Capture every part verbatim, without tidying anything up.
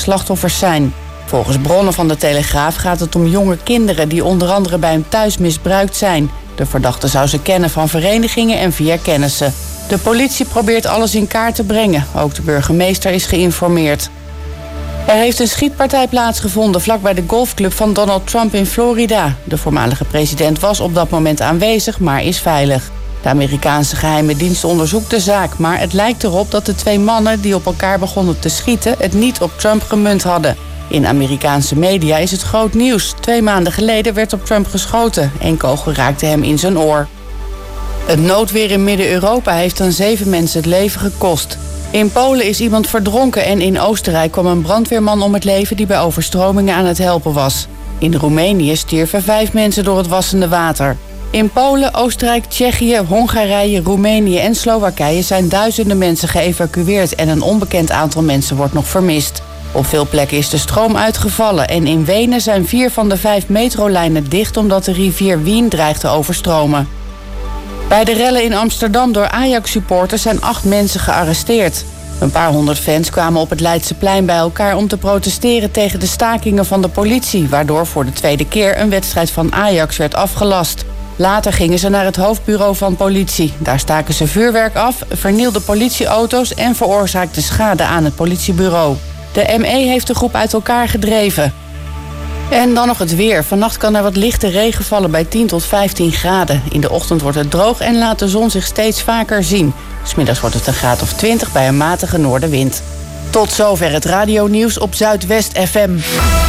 slachtoffers zijn. Volgens bronnen van de Telegraaf gaat het om jonge kinderen die onder andere bij hem thuis misbruikt zijn. De verdachte zou ze kennen van verenigingen en via kennissen. De politie probeert alles in kaart te brengen. Ook de burgemeester is geïnformeerd. Er heeft een schietpartij plaatsgevonden vlakbij de golfclub van Donald Trump in Florida. De voormalige president was op dat moment aanwezig, maar is veilig. De Amerikaanse geheime dienst onderzoekt de zaak, maar het lijkt erop dat de twee mannen die op elkaar begonnen te schieten het niet op Trump gemunt hadden. In Amerikaanse media is het groot nieuws. Twee maanden geleden werd op Trump geschoten. Eén kogel raakte hem in zijn oor. Het noodweer in Midden-Europa heeft aan zeven mensen het leven gekost. In Polen is iemand verdronken en in Oostenrijk kwam een brandweerman om het leven die bij overstromingen aan het helpen was. In Roemenië stierven vijf mensen door het wassende water. In Polen, Oostenrijk, Tsjechië, Hongarije, Roemenië en Slowakije zijn duizenden mensen geëvacueerd en een onbekend aantal mensen wordt nog vermist. Op veel plekken is de stroom uitgevallen en in Wenen zijn vier van de vijf metrolijnen dicht omdat de rivier Wien dreigt te overstromen. Bij de rellen in Amsterdam door Ajax-supporters zijn acht mensen gearresteerd. Een paar honderd fans kwamen op het Leidseplein bij elkaar om te protesteren tegen de stakingen van de politie, waardoor voor de tweede keer een wedstrijd van Ajax werd afgelast. Later gingen ze naar het hoofdbureau van politie. Daar staken ze vuurwerk af, vernielden politieauto's en veroorzaakten schade aan het politiebureau. De M E heeft de groep uit elkaar gedreven. En dan nog het weer. Vannacht kan er wat lichte regen vallen bij tien tot vijftien graden. In de ochtend wordt het droog en laat de zon zich steeds vaker zien. 'S Middags wordt het een graad of twintig bij een matige noordenwind. Tot zover het radionieuws op Zuidwest F M.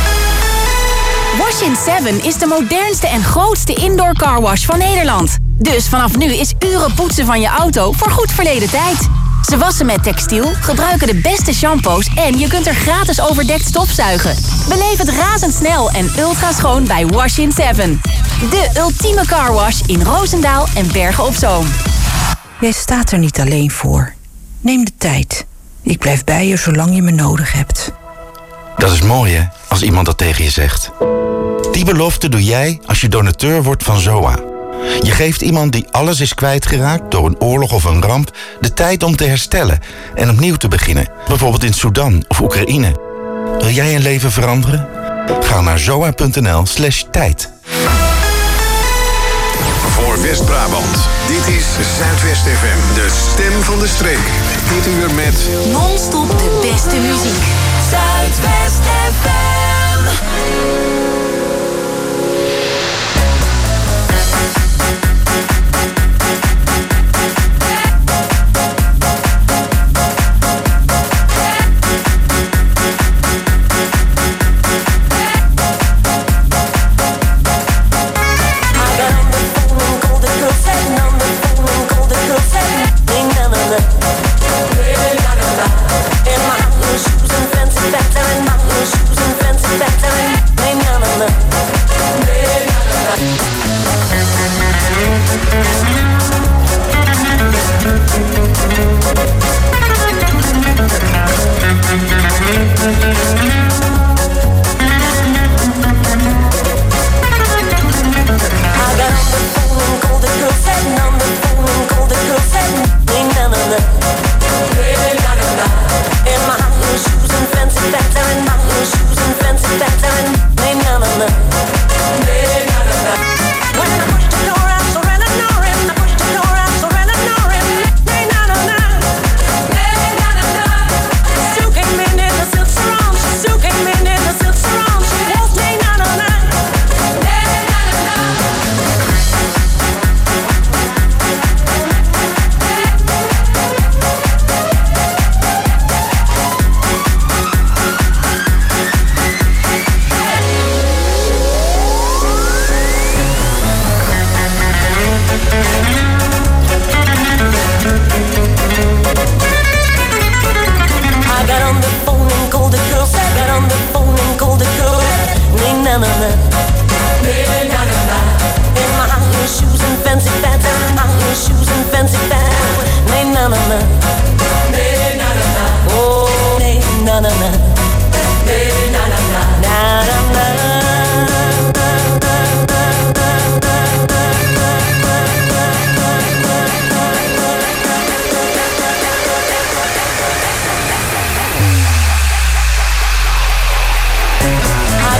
Wash in seven is de modernste en grootste indoor carwash van Nederland. Dus vanaf nu is uren poetsen van je auto voor goed verleden tijd. Ze wassen met textiel, gebruiken de beste shampoos en je kunt er gratis overdekt stofzuigen. Beleef het razendsnel en ultra schoon bij Wash in seven. De ultieme carwash in Roosendaal en Bergen op Zoom. Jij staat er niet alleen voor. Neem de tijd. Ik blijf bij je zolang je me nodig hebt. Dat is mooi, hè, als iemand dat tegen je zegt. Die belofte doe jij als je donateur wordt van Z O A. Je geeft iemand die alles is kwijtgeraakt door een oorlog of een ramp de tijd om te herstellen en opnieuw te beginnen. Bijvoorbeeld in Sudan of Oekraïne. Wil jij een leven veranderen? Ga naar zoa.nl slash tijd. Voor West-Brabant, dit is Zuidwest F M, de stem van de streek. Dit uur met Non-stop de beste muziek. Zuidwest F M. Still came in in the silk surround. She still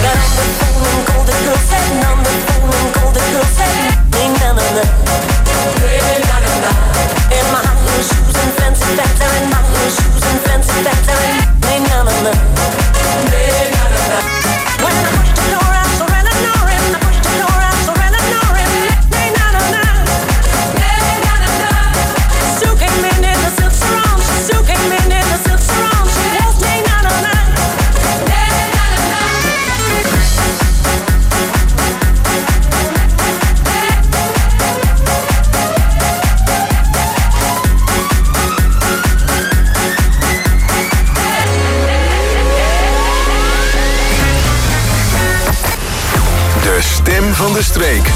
Van de streek.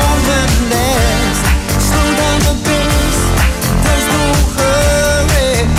Slow down the pace, there's no hurry.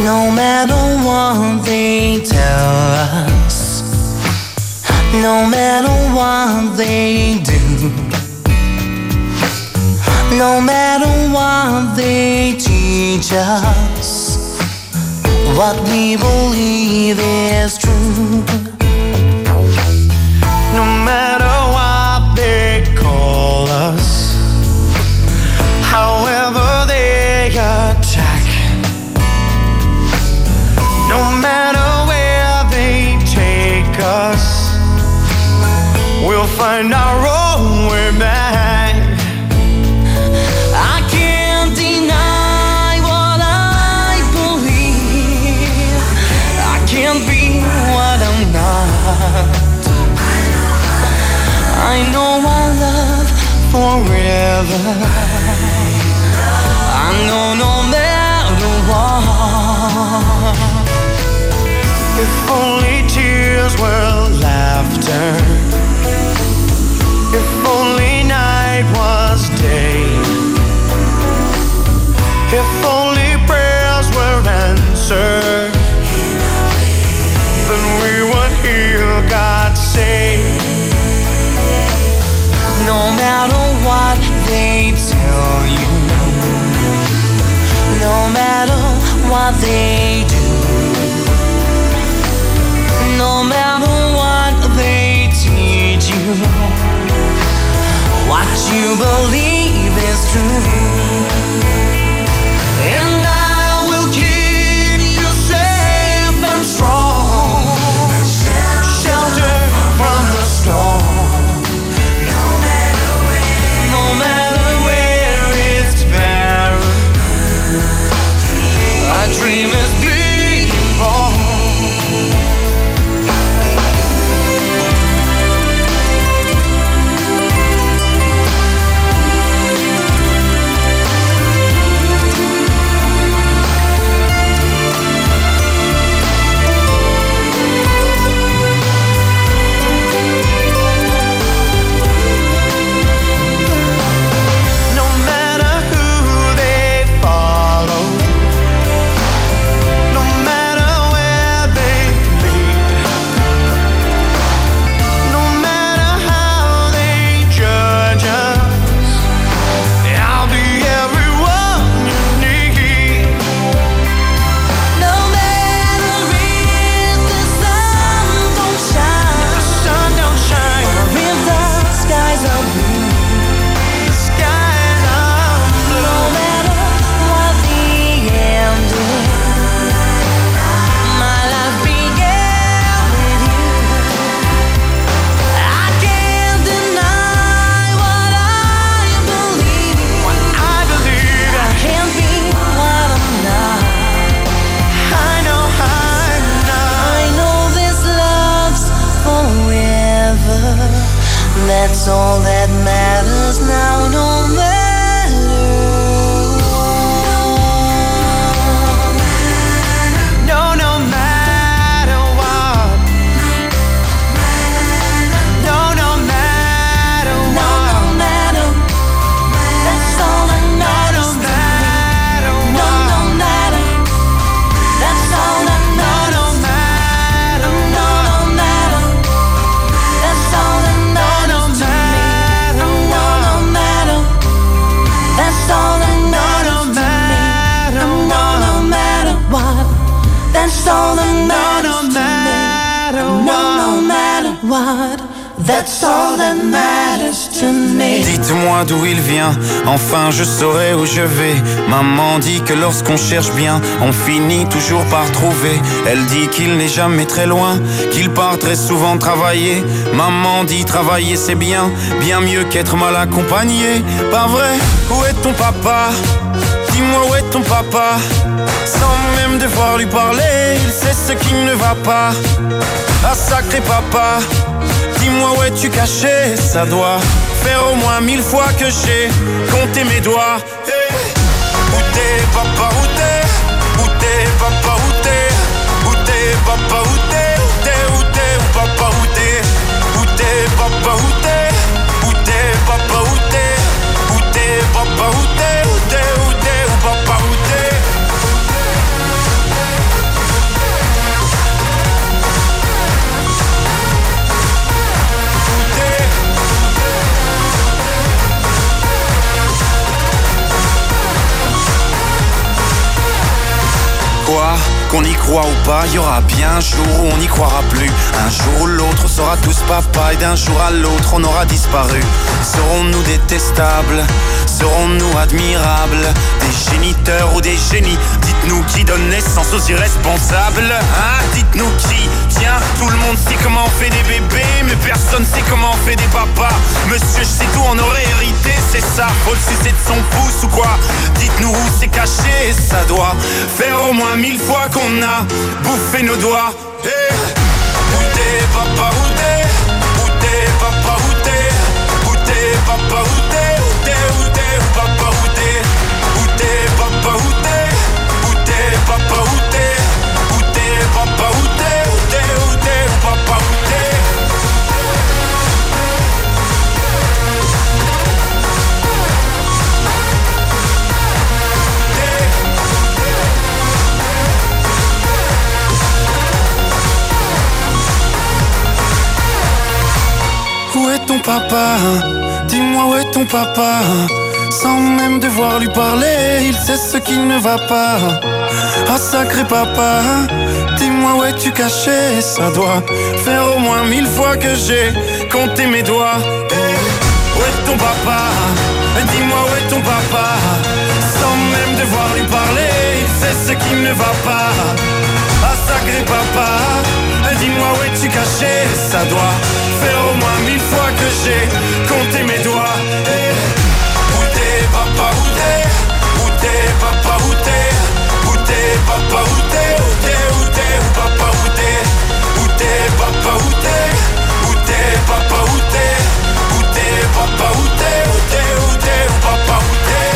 No matter what they tell us, no matter what they do, no matter what they teach us, what we believe is true. No matter what they call us, however they attack, no matter where they take us, we'll find our own way back. I can't deny what I believe. I can't be what I'm not. I know I love forever. I know no matter what. If only tears were laughter, if only night was day, if only prayers were answered, then we would hear God say. No matter what they tell you, no matter what they do, no matter what they teach you, what you believe is true. And I will keep you safe and strong, shelter from the storm. No matter where it's barren, our dream is being born. That's all that matters now, no matter what. No, no matter what. No, no matter what. No, no matter. That's all that matters to me. No, no matter. That's all that matters. No, no matter. No, no matter. That's all that matters. That's all that matters to me. No, no matter what. That's all that matters to me. No, no matter what. That's all that matters to me. Dites-moi d'où il vient, enfin je saurai où je vais. Maman dit que lorsqu'on cherche bien, on finit toujours par trouver. Elle dit qu'il n'est jamais très loin, qu'il part très souvent travailler. Maman dit travailler c'est bien, bien mieux qu'être mal accompagné. Pas vrai? Où est ton papa? Dis-moi où est ton papa? Sans même devoir lui parler, il sait ce qui ne va pas. Ah sacré papa, dis-moi où es-tu caché? Ça doit faire au moins mille fois que j'ai compté mes doigts. Hey. Où t'es papa, où t'es? Où t'es papa, où t'es? Où t'es papa, où t'es? Où t'es, où t'es, où papa, où t'es? Où t'es papa, où t'es? Où t'es papa, où t'es? Où t'es papa, où t'es? Où t'es, où t'es, où papa, où t'es? quoi, qu'on y croit ou pas, y aura bien un jour où on n'y croira plus. Un jour ou l'autre, on sera tous papa, et d'un jour à l'autre, on aura disparu. Serons-nous détestables? Serons-nous admirables? Des géniteurs ou des génies? Dites-nous qui donne naissance aux irresponsables, hein? Dites-nous qui? Tiens, tout le monde sait comment on fait des bébés, mais personne sait comment on fait des papas. Monsieur, je sais tout, on aurait hérité, c'est ça. Faut le sucer de son pouce ou quoi? Dites-nous où c'est caché, ça doit faire au moins mille fois qu'on a bouffé nos doigts. Hey. Où t'es, papa, où t'es? Où t'es, papa, où t'es? Où t'es, papa, où t'es? Où t'es, où t'es, où papa, où t'es? Où t'es, papa, où t'es? Où t'es, papa, où t'es? Où t'es, papa, où t'es? Où t'es, où t'es, où papa, où t'es? Où est ton papa? Dis-moi où est ton papa? Sans même devoir lui parler, il sait ce qui ne va pas. Ah sacré papa, dis-moi où es-tu caché? Ça doit faire au moins mille fois que j'ai compté mes doigts. Hey, où est ton papa? Dis-moi où est ton papa? Sans même devoir lui parler, il sait ce qui ne va pas. Ah sacré papa, dis-moi où es-tu caché? Ça doit faire au moins mille fois que j'ai compté mes doigts. Hey. Où t'es, papa, où t'es? Où t'es, papa, où t'es? Où t'es, papa, où t'es? Où t'es, où t'es, où papa, où t'es? Où t'es, papa, où t'es? Où t'es, papa, où t'es? Où t'es, papa, où t'es? Où t'es, où t'es, où papa, où t'es?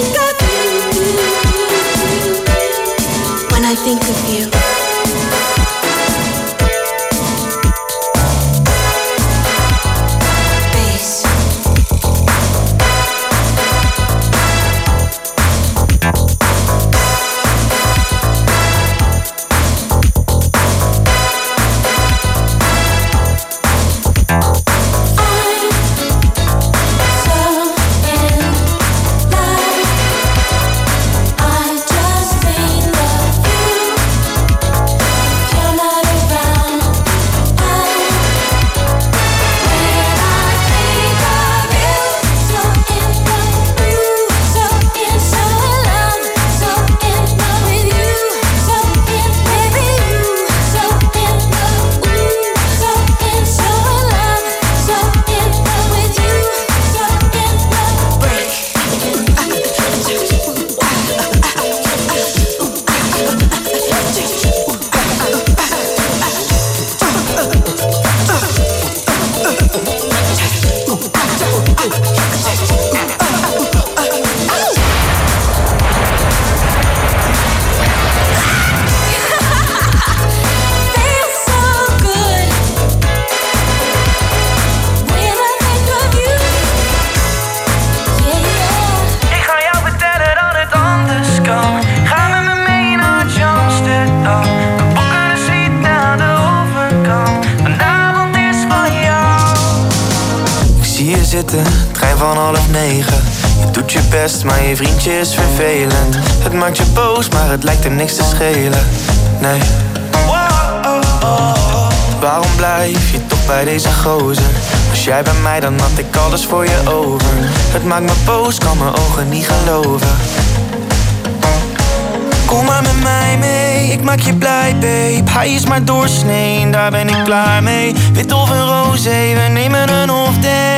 think of you. zitten, trein van half negen. Je doet je best, maar je vriendje is vervelend. Het maakt je boos, maar het lijkt hem niks te schelen. Nee. Waarom blijf je toch bij deze gozer? Was jij bij mij, dan had ik alles voor je over. Het maakt me boos, kan mijn ogen niet geloven. Kom maar met mij mee, ik maak je blij, babe. Hij is maar doorsnee, daar ben ik klaar mee. Wit of een roze, we nemen een off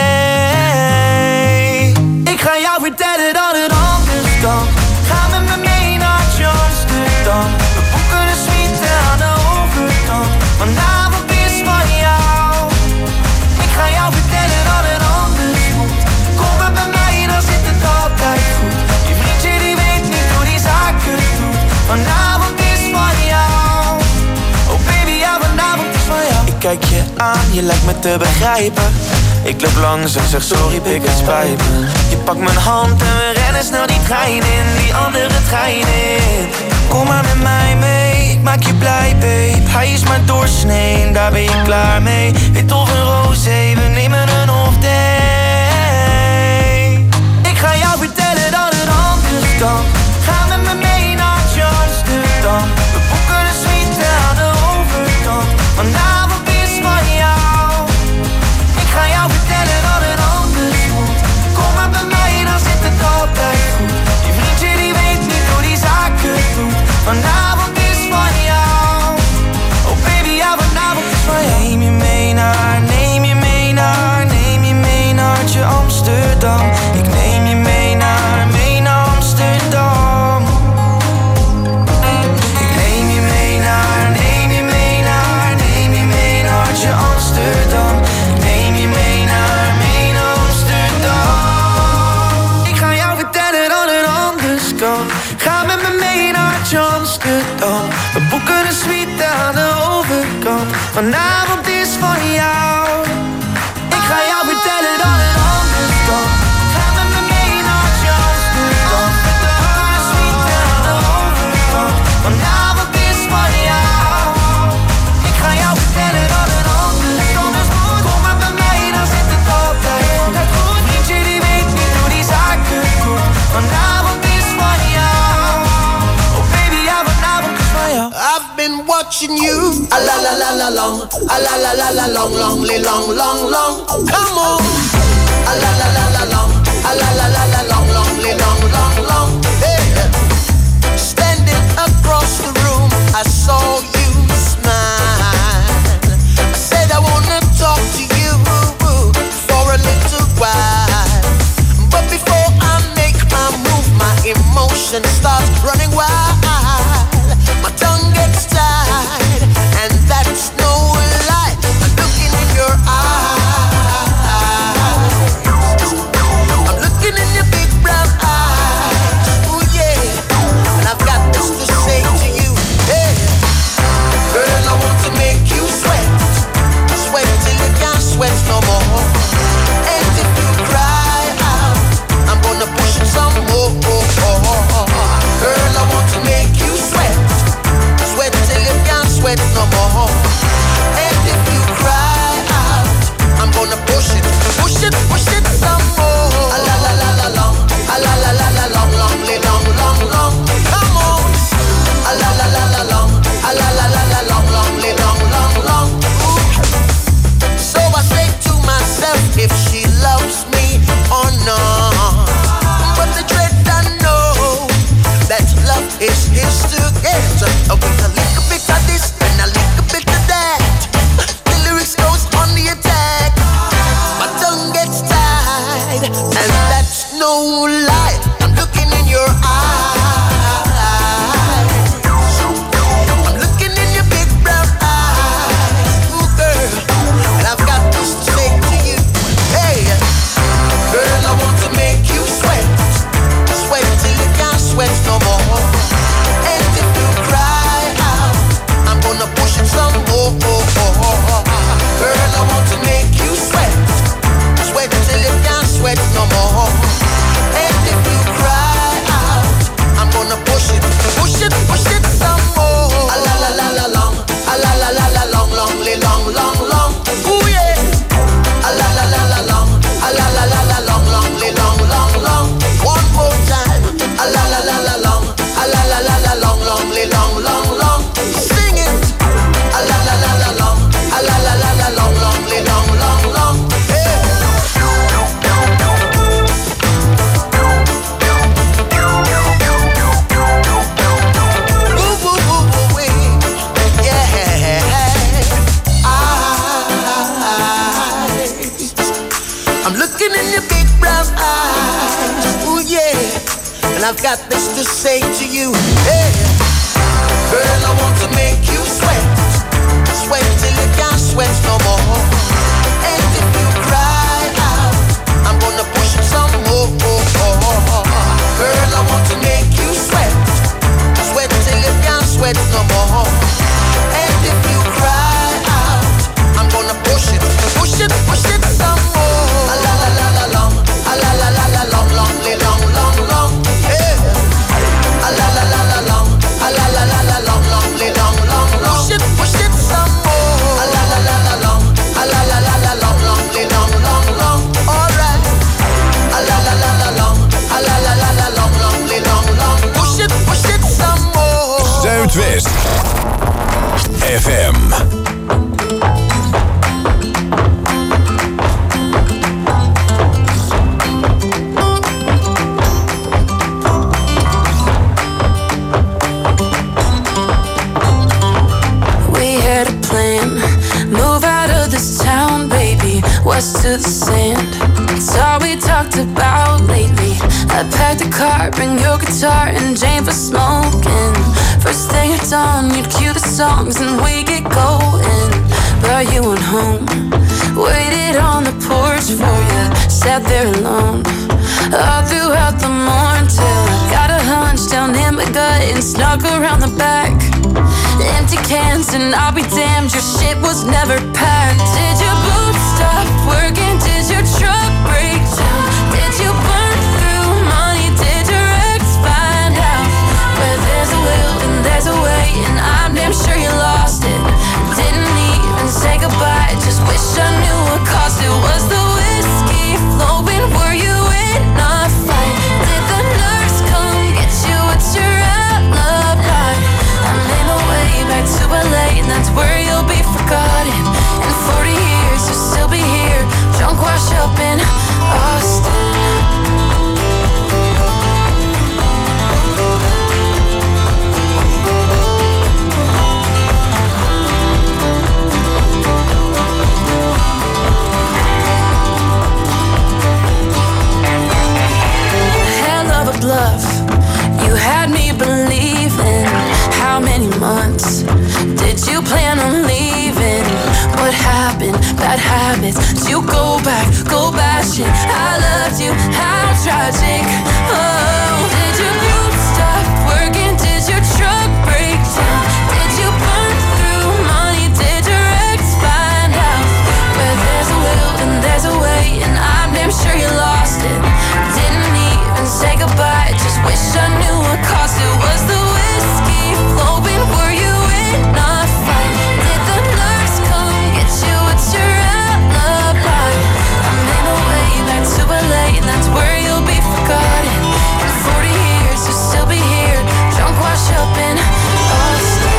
day. Ik ga jou vertellen dat het anders kan. Ga met me mee naar Amsterdam. We boeken een suite aan de overkant. Vanavond is van jou. Ik ga jou vertellen dat het anders moet. Kom maar bij mij, dan zit het altijd goed. Je vriendje die weet niet hoe die zaken doet. Vanavond is van jou. Oh baby, ja, vanavond is van jou. Ik kijk je aan, je lijkt me te begrijpen. Ik loop langs en zeg sorry, pik, het spijt me. Je pakt mijn hand en we rennen snel die trein in. Die andere trein in. Kom maar met mij mee, ik maak je blij, babe. Hij is maar doorsnee, daar ben je klaar mee. Wit of een roze, we nemen een off day. Ik ga jou vertellen dat het anders kan. Ga met me mee naar Amsterdam. We boeken een suite aan de overkant. Vanavond is van jou. Ik ga jou vertellen dat het anders moet. Kom maar bij mij, dan zit het altijd goed. Je vriendje die weet niet hoe die zaken doet. Vanavond is van jou. Oh baby, ja, vanavond is van jou. Neem je mee naar, neem je mee naar, neem je mee naar Amsterdam. Ik neem je mee naar, mee naar Amsterdam. Ik neem je mee naar, neem je mee naar, neem je mee naar Amsterdam. Ik neem je mee naar, mee naar Amsterdam. Ik ga jou vertellen dat het anders kan. Ga met me mee naar Amsterdam. We boeken een suite aan de overkant. Vanavond is van jou. Ik ga jou vertellen dat het anders kan. Ga met me mee naar Amsterdam. We boeken een suite aan de overkant. Vanavond is van jou. Ik ga jou vertellen dat het anders kan. Kom maar bij mij, dan zit het altijd goed. Vriendje die weet niet hoe die zaken doet. Vanavond is van jou. Oh baby, ja, vanavond is van jou. I've been watching you a la la la la long, a la la la la long, long, long, long, long. Come on, a la la la la long, a la la la la long, long, long, long, long. Hey, standing across the room, I saw you smile. I said I wanna talk to you for a little while, but before I make my move, my emotions start running wild. My tongue gets tied, and that's no lie. I'm looking in your eyes. I'm looking in your big brown eyes. Oh yeah, and I've got this to say to you. Hey, girl, I want to make you sweat, sweat till you can't sweat no more. And if you cry out, I'm gonna push it some more. Girl, I want to make you sweat, sweat till you can't sweat no more. And if you cry out, I'm gonna push it, push it, push it some more. A la la la la long, a la la la la long, long, long, long, long. Come on. A la la la la long, a la la la la long, long, long, long, long. So I say to myself, if she loves me or not. But the dread I know that love is his to get. With a little bit of this and a little bit of that, the lyrics goes on the attack. My tongue gets tied, and that's no lie. I'm looking in your eyes. I'm looking in your big brown eyes. Ooh, girl, and I've got this to say to you. Hey, girl, I want to make you sweat, sweat till you can't sweat no more. And if you cry I've got this to say to you. Hey, girl, I want to make you sweat, sweat till you can't sweat no more. And if you cry out, I'm gonna push it some more. Girl, I want to make you sweat, sweat till you can't sweat no more. And if you cry out, I'm gonna push it, push it, push it some more. A la la la la long, a la la la la long, long, long, long, long. Hey, a la la la la long, a la la la la long, long, long, long, long. Push it, push it some more. A la la la la long, a la la la la long, long, long, long, long. Alright. A la la la la long, a la la la la long, long, long, long. Push it, push it some more. Zuidwest F M. West to the sand, it's all we talked about lately. I packed a car, bring your guitar and Jane for smoking. First thing at dawn, you'd cue the songs and we get going. But you went home, waited on the porch for you, sat there alone all throughout the morning till I got a hunch down in my gut and snuck around the back. Empty cans and I'll be damned, your shit was never packed. Did your boots stop working? Did your truck break down? Did you burn through money? Did your ex find out? Where there's a will and there's a way, and I'm damn sure you lost it. Didn't even say goodbye, just wish I knew what cost it. Was the whiskey flowing? Were you in a fight? Did the nurse come get you? What's your alibi? I'm in a way back to L A, and that's where you'll be forgotten. In forty years you'll still be here, drunk, wash up in Austin. Hell of a bluff, you had me believing. How many months did you plan on leaving? What happened? Bad habits. Did you go back, go bashing? I loved you, how tragic. Oh, did your boots stop working? Did your truck break down? Did you burn through money? Did your ex find out? Where there's a will and there's a way, and I'm damn sure you lost it. Didn't even say goodbye, just wish I knew what cost it. Was the whiskey flowing? Were you in a fight? Did the nurse come get you? What's your alibi? I'm in a way back to L A, and that's where you'll be forgotten. In forty years you'll still be here, drunk, wash up in Austin.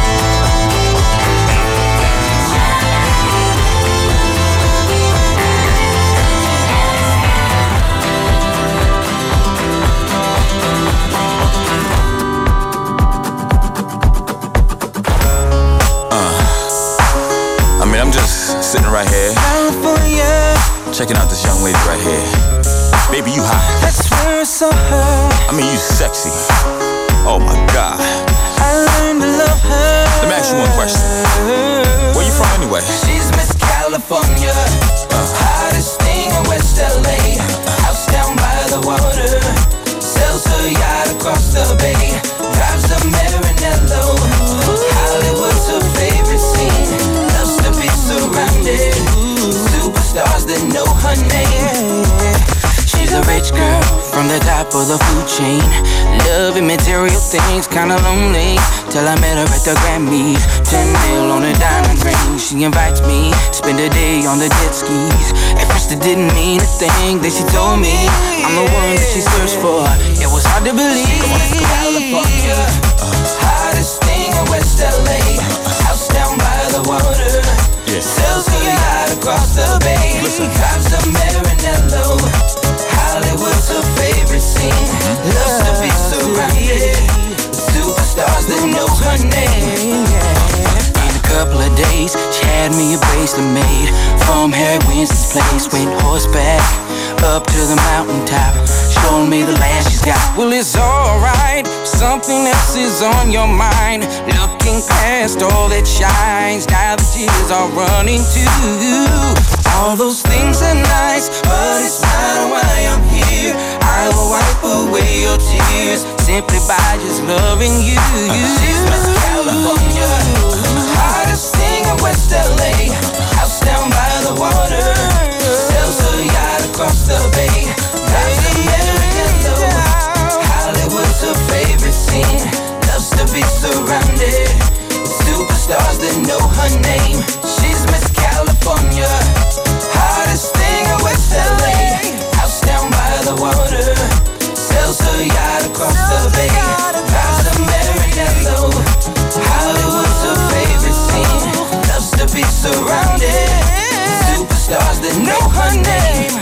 Sitting right here, checking out this young lady right here. Baby, you hot. I swear I saw her. I mean, you sexy. Oh my God. I learned to love her. Let me ask you one question. Where you from anyway? She's Miss California, uh. hottest thing in West L A. House down by the water, sells her yacht across the bay, drives a Maranello. Hollywood's her favorite scene. Loves to be surrounded superstars that know her name. She's a rich girl from the top of the food chain, loving material things, kinda lonely. Till I met her at the Grammys, ten mil on a diamond ring. She invites me, spend a day on the jet skis. At first it didn't mean a thing, then she told me I'm the one that she searched for. It was hard to believe. California, uh, hottest thing in West L A. House down by the water, yeah. Sells her yacht across the bay. Listen. Drives a Maranello. Hollywood's her favorite scene. Loves to be surrounded superstars that know her name. In a couple of days, she had me a bracelet made from Harry Winston's place. Went horseback up to the mountaintop, showing me the land she's got. Well, it's alright, something else is on your mind. Looking past all that shines, now the tears are running too. All those things are nice, but it's not why I'm here. I will wipe away your tears simply by just loving you. She's Miss California, hottest thing in West L A. House down by the water, sails her yacht across the bay. Drives the Marinello, Hollywood's her favorite scene. Loves to be surrounded with superstars that know her name. She's Miss California, hottest thing in West L A. House down by the water, sails her yacht across the bay. Drives the Marinello, Hollywood's her favorite scene. Loves to be surrounded with superstars that know her name.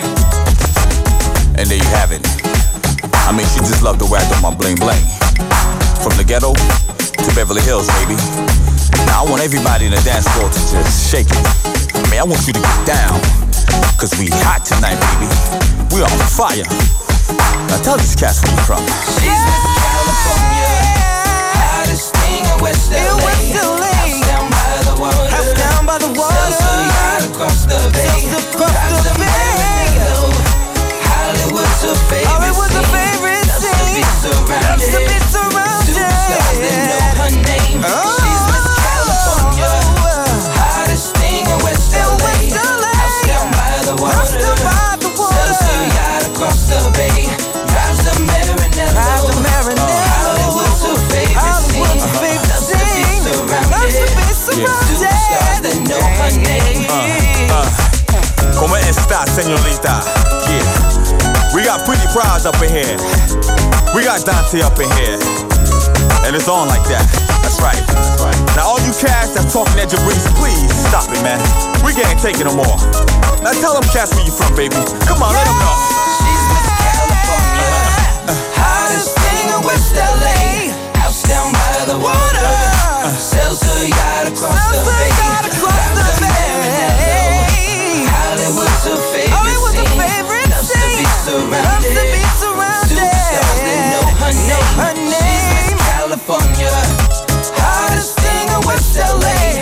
And there you have it. I mean, she just loved the way I do my bling bling. From the ghetto to Beverly Hills, baby. Now I want everybody in the dance floor to just shake it. I mean, I want you to get down, cause we hot tonight, baby. We on fire. Now tell these cats where you from. She's Miss California, hottest thing in West L A. House down by the water, house down by the water. Sells her yacht across the bay. Drives the Marinello, Hollywood's her favorite Hollywood's her favorite scene. Loves to be surrounded, loves to be surrounded. Superstars that know her name. Oh. She's Miss California, hottest thing in West L A. House down by the water, sells her yacht across the bay. Drives the Marinello, Hollywood's her favorite scene. Loves to be surrounded, superstars that know her name. Uh, uh. Como esta, señorita? Yeah. We got Pretty Prize up in here. We got Dante up in here. And it's on like that. That's right. That's right. Now all you cats that's talking at Jabrice, please stop it, man. We can't take it no more. Now tell them cats where you from, baby. Come on, yeah. Let them know. She's Miss California, hottest thing in West L A. House down by the water, sells her yacht across the bay. Drives the Marinello, Hollywood's her favorite scene. Loves to be surrounded, superstars that know her name. She's Miss California, hottest thing in West L A.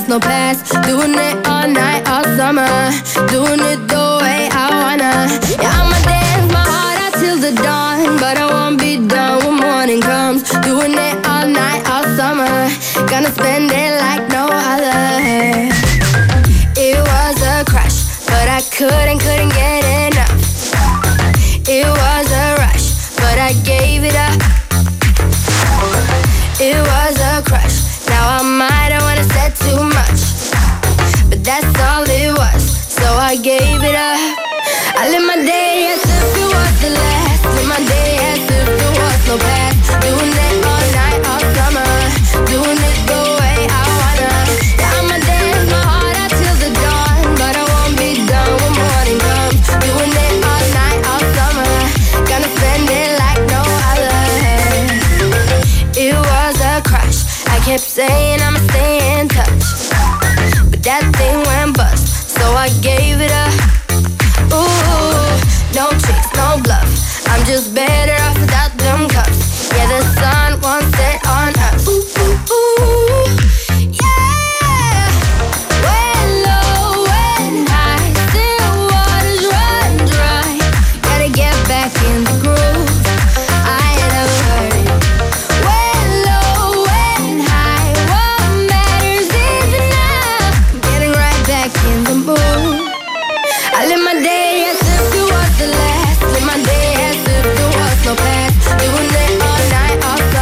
no past. Doing it all night, all summer. Doing it the way I wanna. Yeah, I'ma dance my heart out till the dawn, but I won't be done when morning comes. Doing it all night, all summer. Gonna spend it like no other. It was a crush, but I couldn't, couldn't get enough. It was a rush, but I gave it up. It was a crush. Now I might have wanna said too much, but that's all it was, so I gave it up. I live my day as if it was the last. Live my day as if there was no past. Doing it all night, all summer. Doing it the way I wanna. Yeah, I'ma dance my heart out till the dawn, but I won't be done when morning comes. Doing it all night, all summer. Gonna spend it like no other. It was a crush. I kept saying I'ma stay in touch, but that thing went bust, so I gave it up. Ooh, no tricks, no bluff. I'm just better off without them cuffs. Yeah, the sun won't set on us. Ooh, ooh, ooh, yeah. When low, when high, still waters run dry. Gotta get back in the groove. I ain't never heard it. When low, when high, what matters is enough. Getting right back in the mood. I live my day as if it was the last. Live my day as if there was no past. Doing it all night, all summer.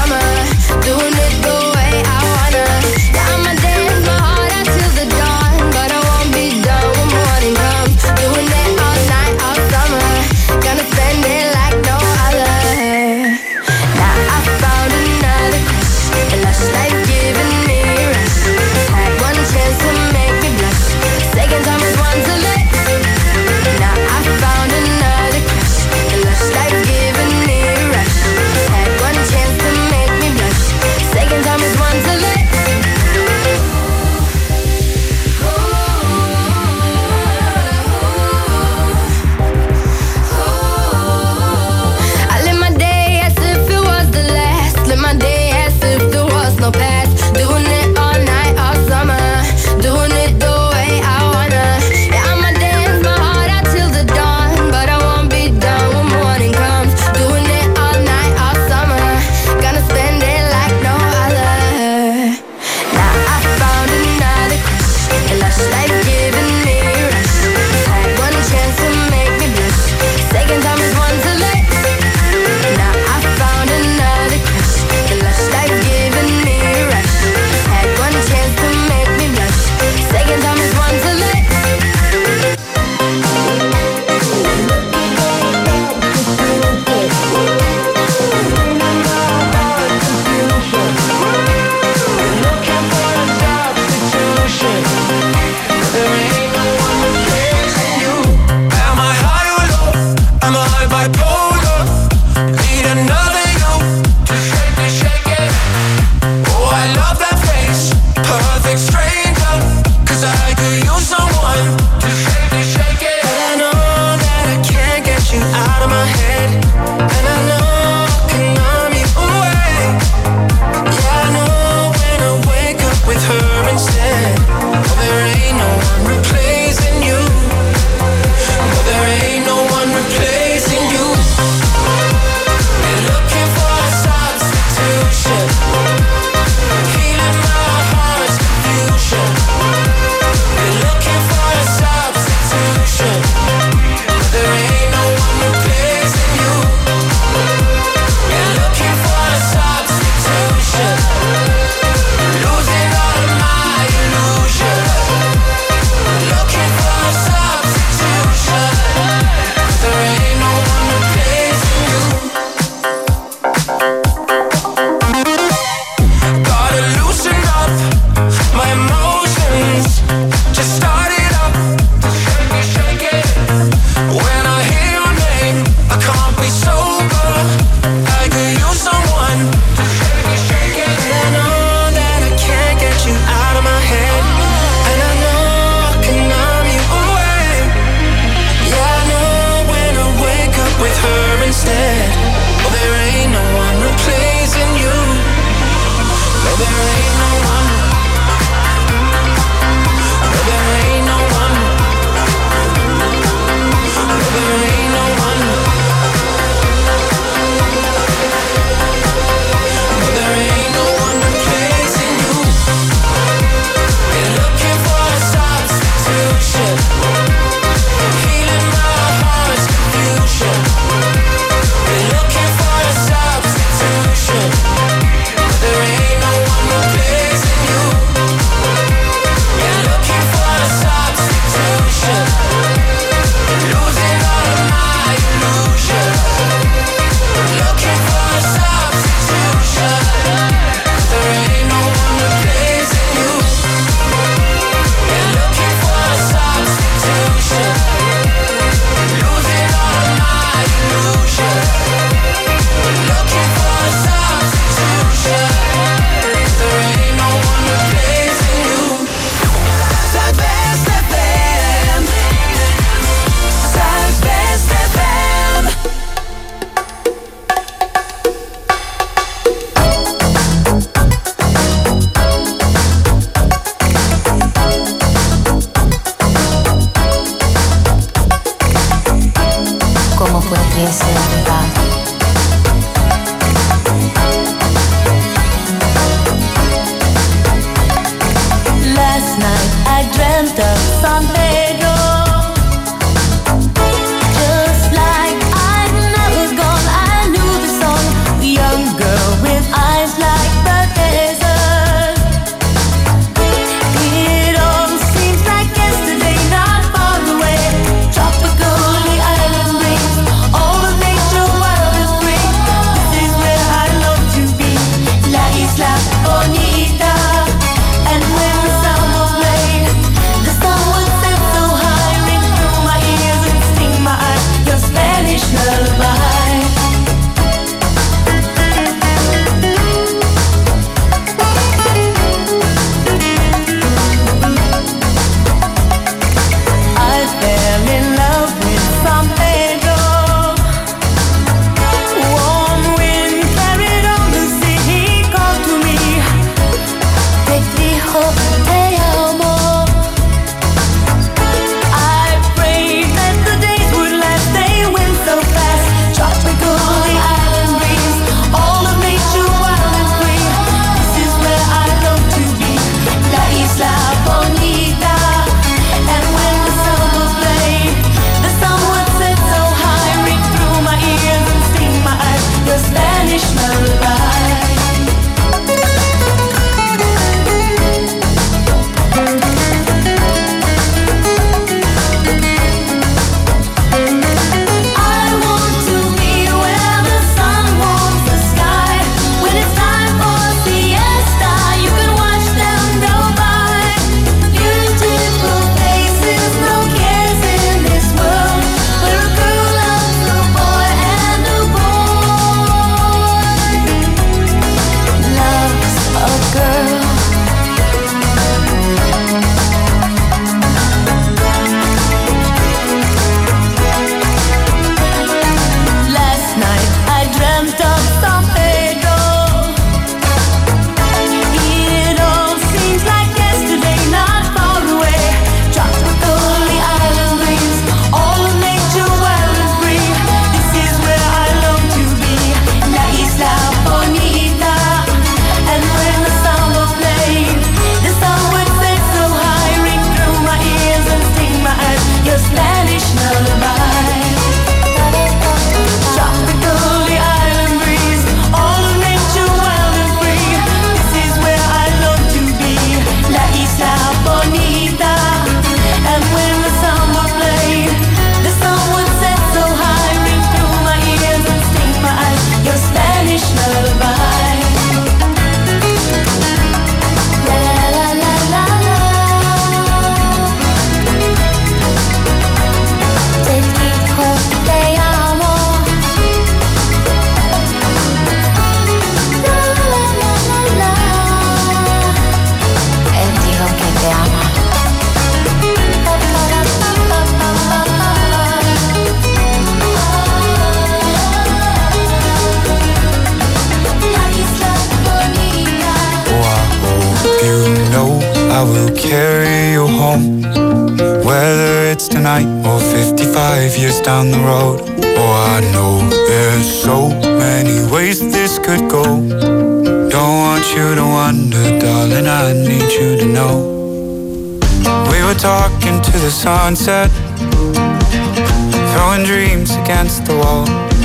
years down the road. Oh, I know there's so many ways this could go. Don't want you to wonder, darling, I need you to know. We were talking to the sunset, throwing dreams against the wall.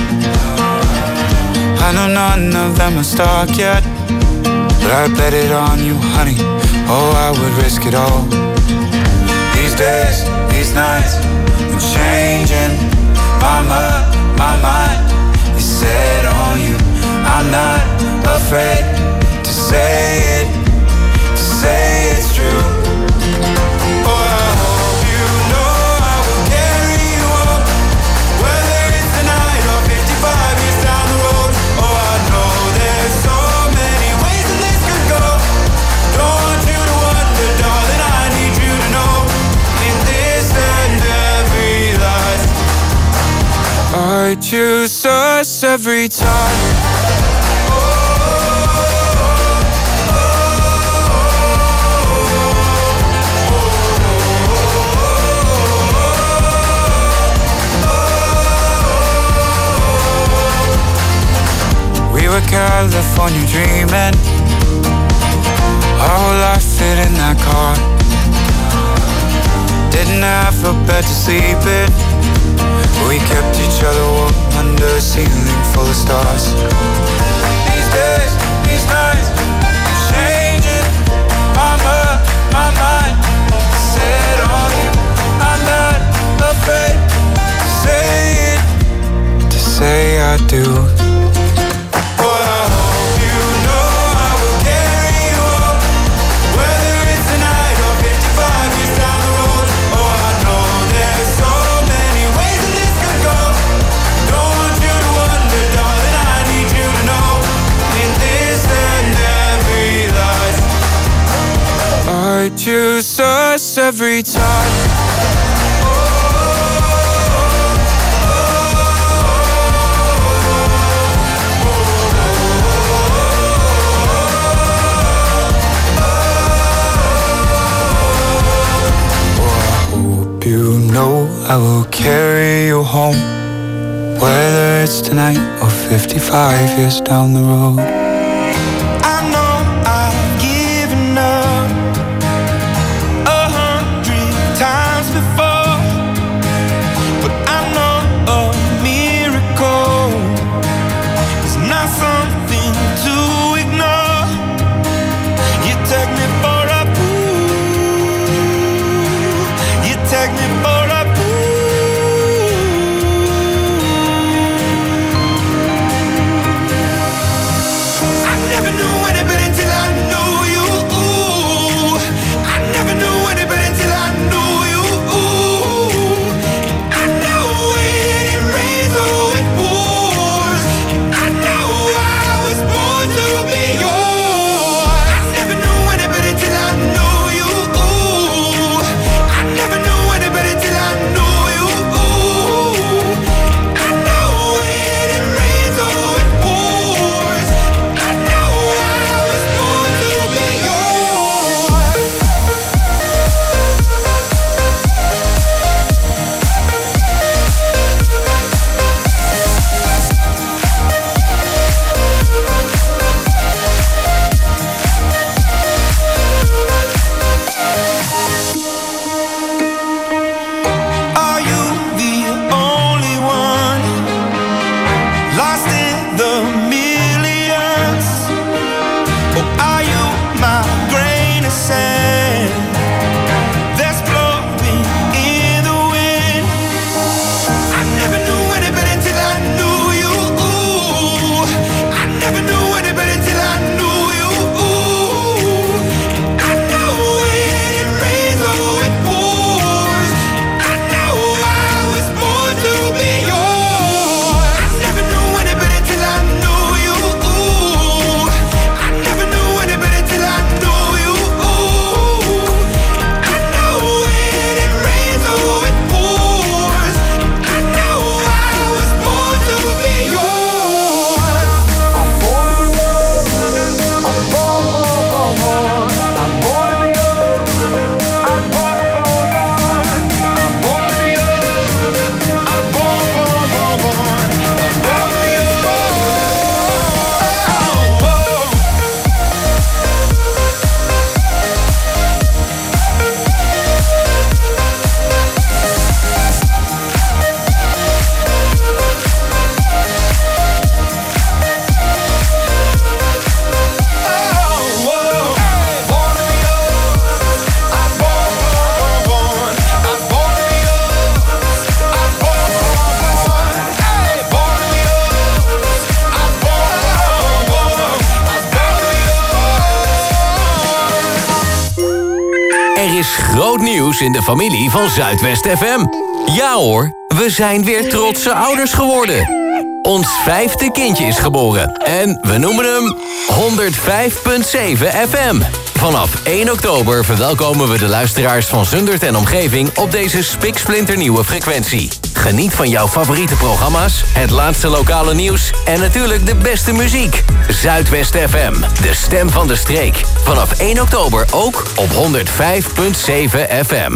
I know none of them are stuck yet, but I bet it on you, honey. Oh, I would risk it all. These days, these nights, I'm changing my mind, my mind is set on you. I'm not afraid to say it, to say it's true. Oh, I hope you know I will carry you on, whether it's tonight or fifty-five years down the road. Oh, I know there's so many ways that this could go. Don't want you to wonder, darling, I need you to know. In this and every life, I choose us every time. We were California dreaming, our whole life fit in that car. Didn't have a bed to sleep in, we kept each other warm under a ceiling full of stars. These days, these nights, I'm changing my mind, my mind set on you. I'm not afraid to say it, to say I do. I choose us every time. You know I will carry you home, whether it's tonight or fifty-five years down the road. I know I've given up a hundred times before, but I know a miracle is not something to ignore. You take me for a take me for a fool. I never knew anybody till I knew you. I never knew anybody till I knew you. I know when it rains or it pours. I know I was born to is groot nieuws in de familie van Zuidwest F M. Ja hoor, we zijn weer trotse ouders geworden. Ons vijfde kindje is geboren en we noemen hem honderdvijf komma zeven F M. Vanaf één oktober verwelkomen we de luisteraars van Zundert en omgeving op deze spiksplinternieuwe frequentie. Geniet van jouw favoriete programma's, het laatste lokale nieuws en natuurlijk de beste muziek. Zuidwest F M, de stem van de streek. Vanaf één oktober ook op honderdvijf komma zeven F M.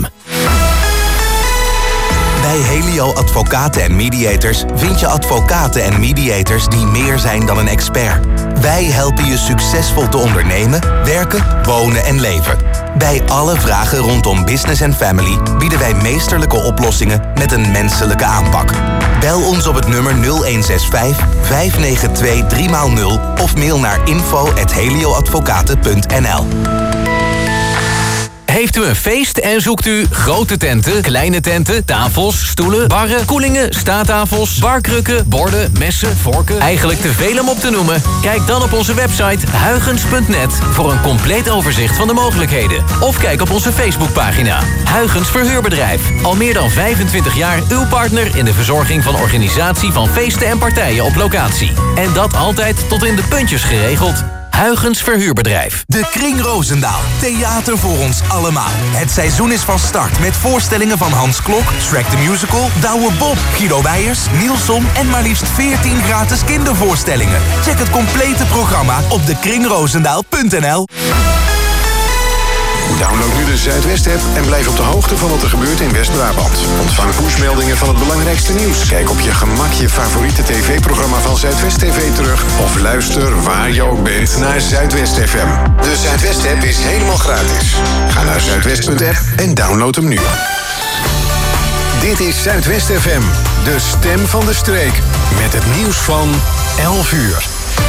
Bij Helio Advocaten en Mediators vind je advocaten en mediators die meer zijn dan een expert. Wij helpen je succesvol te ondernemen, werken, wonen en leven. Bij alle vragen rondom business en family bieden wij meesterlijke oplossingen met een menselijke aanpak. Bel ons op het nummer nul een zes vijf, vijf negen twee, drie nul of mail naar info at helioadvocaten punt n l. Heeft u een feest en zoekt u grote tenten, kleine tenten, tafels, stoelen, barren, koelingen, staattafels, barkrukken, borden, messen, vorken? Eigenlijk te veel om op te noemen? Kijk dan op onze website huygens punt net voor een compleet overzicht van de mogelijkheden. Of kijk op onze Facebookpagina. Huygens Verhuurbedrijf. Al meer dan vijfentwintig jaar uw partner in de verzorging van organisatie van feesten en partijen op locatie. En dat altijd tot in de puntjes geregeld. Huygens Verhuurbedrijf. De Kring Roosendaal. Theater voor ons allemaal. Het seizoen is van start met voorstellingen van Hans Klok, Shrek the Musical, Douwe Bob, Guido Weijers, Nielson en maar liefst veertien gratis kindervoorstellingen. Check het complete programma op de kring roosendaal punt n l. Download nu de Zuidwest-app en blijf op de hoogte van wat er gebeurt in West-Brabant. Ontvang pushmeldingen van het belangrijkste nieuws. Kijk op je gemak je favoriete tv-programma van Zuidwest T V terug. Of luister waar je ook bent naar Zuidwest F M. De Zuidwest-app is helemaal gratis. Ga naar zuidwest punt app en download hem nu. Dit is Zuidwest F M, de stem van de streek. Met het nieuws van elf uur.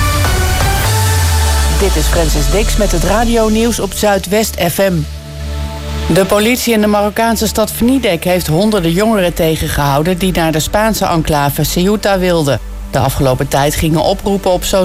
Dit is Francis Dix met het radionieuws op Zuidwest F M. De politie in de Marokkaanse stad Venidek heeft honderden jongeren tegengehouden die naar de Spaanse enclave Ceuta wilden. De afgelopen tijd gingen oproepen op social